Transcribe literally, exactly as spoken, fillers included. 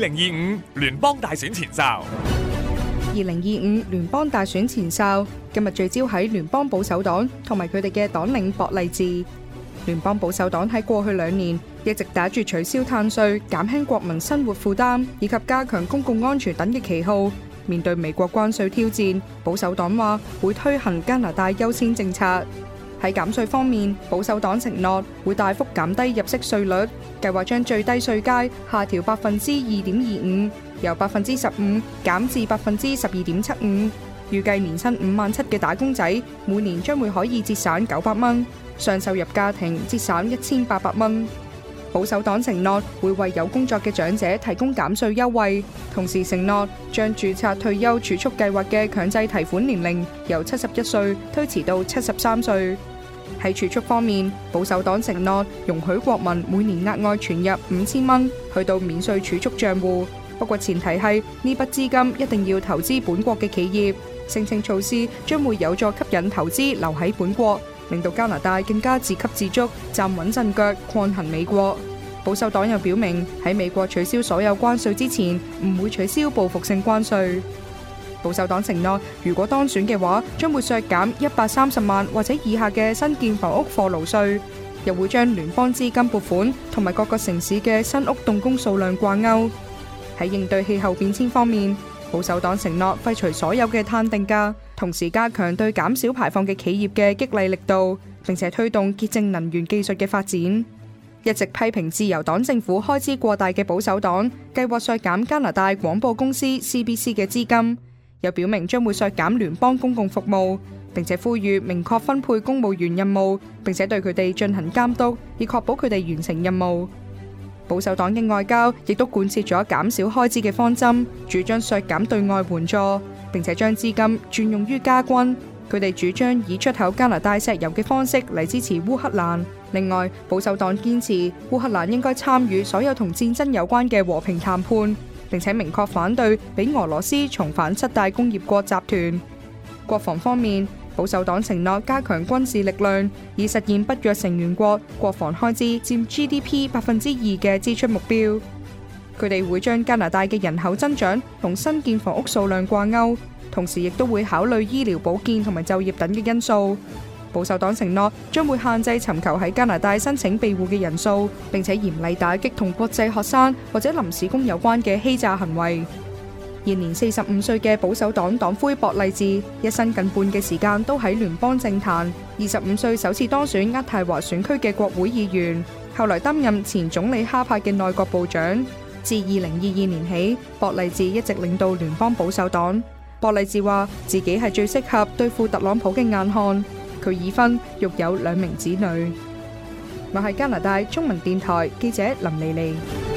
零二五聯邦大選前哨。 二零二五聯邦大選前哨，今日聚焦喺聯邦保守黨同埋佢哋嘅黨領博勵治。聯邦保守黨喺過去兩年一直打住取消碳稅、減輕國民生活負擔以及加強公共安全等嘅旗號。面對美國關稅挑戰，保守黨話會推行加拿大優先政策。喺減稅方面，保守黨承諾會大幅減低入息稅率，計劃將最低稅階下調百分之二點二五，由百分之十五減至百分之十二點七五。預計年薪五萬七嘅打工仔每年將會可以節省九百蚊，上收入家庭節省一千八百蚊。保守黨承諾會為有工作嘅長者提供減稅優惠，同時承諾將註冊退休儲蓄計劃嘅強制提款年齡由七十一歲推遲到七十三歲。喺儲蓄方面，保守黨承諾容許國民每年額外存入五千蚊去到免稅儲蓄賬戶，不過前提係呢筆資金一定要投資本國嘅企業。聲稱措施將會有助吸引投資留喺本國，令到加拿大更加自給自足，站穩陣腳，抗衡美國。保守黨又表明喺美國取消所有關稅之前，唔會取消報復性關稅。保守黨承諾，如果當選嘅話，將會削減一百三十萬或者以下嘅新建房屋貨勞稅，又會將聯邦資金撥款同埋各個城市嘅新屋動工數量掛鈎。喺應對氣候變遷方面，保守黨承諾廢除所有嘅碳定價，同時加強對減少排放嘅企業嘅激勵力度，並且推動潔淨能源技術嘅發展。一直批評自由黨政府開支過大嘅保守黨，計劃削減加拿大廣播公司 C B C 嘅資金，又表明將會削減聯邦公共服務，並且呼籲明確分配公務員任務，並且對佢哋進行監督，以確保佢哋完成任務。保守黨嘅外交亦都貫徹咗減少開支嘅方針，主張削減對外援助，並且將資金轉用於加軍。佢哋主張以出口加拿大石油嘅方式嚟支持烏克蘭。另外，保守黨堅持烏克蘭應該參與所有同戰爭有關嘅和平談判，並且明確反對俾俄羅斯重返七大工業國集團。國防方面，保守黨承諾加強軍事力量，以實現北約成員國國防開支佔 G D P 百分之二嘅支出目標。佢哋會將加拿大嘅人口增長同新建房屋數量掛鈎，同時亦都會考慮醫療保健同埋就業等嘅因素。保守黨承諾將會限制尋求喺加拿大申請庇護嘅人數，並且嚴厲打擊同國際學生或者臨時工有關嘅欺詐行為。現年四十五歲嘅保守黨黨魁博勵治，一生近半嘅時間都喺聯邦政壇。二十五歲首次當選渥太華選區嘅國會議員，後來擔任前總理哈珀嘅內閣部長。自二零二二年起，博勵治一直領導聯邦保守黨。博勵治話自己係最適合對付特朗普嘅硬漢。佢已婚，育有兩名子女。我係加拿大中文電台記者林莉莉。